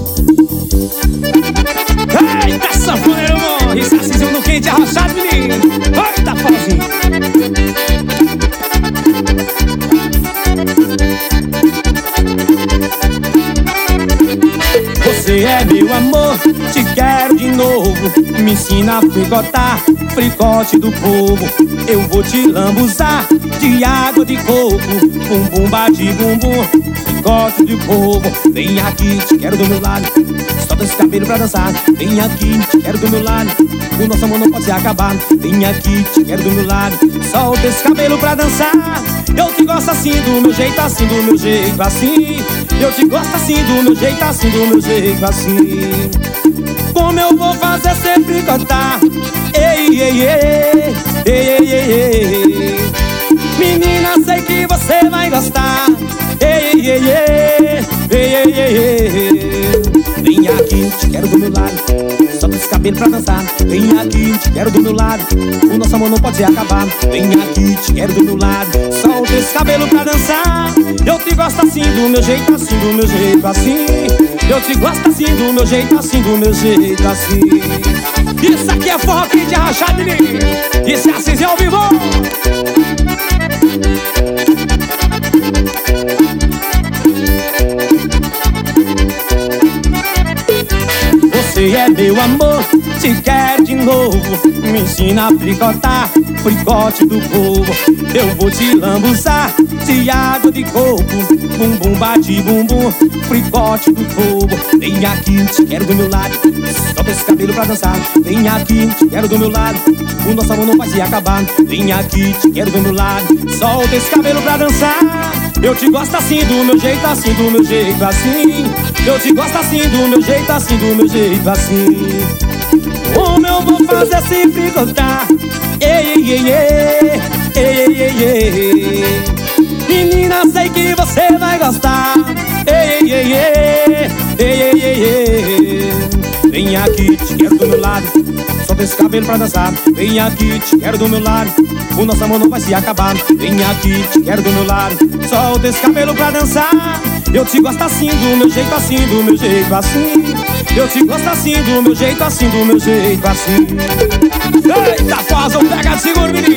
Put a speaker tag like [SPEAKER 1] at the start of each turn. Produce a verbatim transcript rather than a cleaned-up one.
[SPEAKER 1] Eita, sanfoneiro morre, sacizinho no quente arrochado, menino. Eita, pauzinho. Você é meu amor, te quero de novo. Me ensina a fricotar, fricote do povo. Eu vou te lambuzar de água de coco. Bumbum, bate bumbum, fricote do povo. Vem aqui, te quero do meu lado. Solta esse cabelo pra dançar. Vem aqui, te quero do meu lado. O nosso amor não pode se acabar. Vem aqui, te quero do meu lado. Solta esse cabelo pra dançar. Eu te gosto assim, do meu jeito assim, do meu jeito assim. Eu te gosto assim, do meu jeito assim, do meu jeito assim. Como eu vou fazer sempre cantar? Ei, ei, ei, ei, ei, ei, ei. Menina, sei que você vai gostar. Ei, ei, ei, ei, ei, ei, ei. Vem aqui, te quero do meu lado. Solta esse cabelo pra dançar. Vem aqui, te quero do meu lado. O nosso amor não pode acabar. Vem aqui, te quero do meu lado. Solta esse cabelo pra dançar. Eu te gosto assim, do meu jeito assim, do meu jeito assim. Eu te gosto assim, do meu jeito assim, do meu jeito assim. Isso aqui é forró de arrachado, menino. Isso é assim, ao vivo. Você é meu amor, te quero de novo. Me ensina a fricotar, fricote do povo. Eu vou te lambuzar de água de coco. Bumbum, bate bumbum, fricote do povo. Vem aqui, te quero do meu lado. Solta esse cabelo pra dançar. Vem aqui, te quero do meu lado. O nosso amor não vai se acabar. Vem aqui, te quero do meu lado. Solta esse cabelo pra dançar. Eu te gosto assim, do meu jeito assim, do meu jeito assim. Eu te gosto assim, do meu jeito assim, do meu jeito assim. Como eu vou fazer se fricotar? Ei, ei, ei, ei, ei, ei, ei. Menina, sei que você vai gostar. Ei, ei, ei, ei, ei, ei, ei. Vem aqui, te quero do meu lado. Solta esse cabelo pra dançar. Vem aqui, te quero do meu lado. O nosso amor não vai se acabar. Vem aqui, te quero do meu lado. Solta esse cabelo pra dançar. Eu te gosto assim, do meu jeito assim, do meu jeito assim. Eu te gosto assim, do meu jeito assim, do meu jeito assim. Eita, faz um pega de seguro, menino.